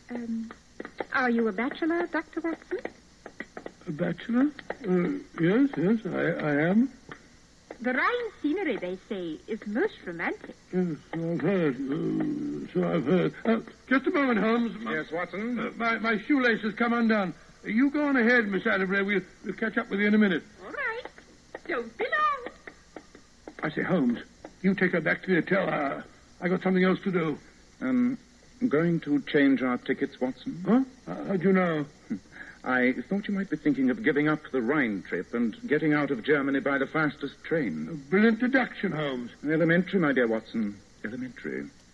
Are you a bachelor, Dr. Watson? A bachelor? Yes, I am. The Rhine scenery, they say, is most romantic. Yes, so I've heard. Just a moment, Holmes. Yes, Watson? My shoelace has come undone. You go on ahead, Miss Atterbury. We'll catch up with you in a minute. All right. Don't be long. I say, Holmes, you take her back to the hotel. I got something else to do. Going to change our tickets, Watson? Huh? How'd you know? I thought you might be thinking of giving up the Rhine trip and getting out of Germany by the fastest train. A brilliant deduction, Holmes. Elementary, my dear Watson. Elementary.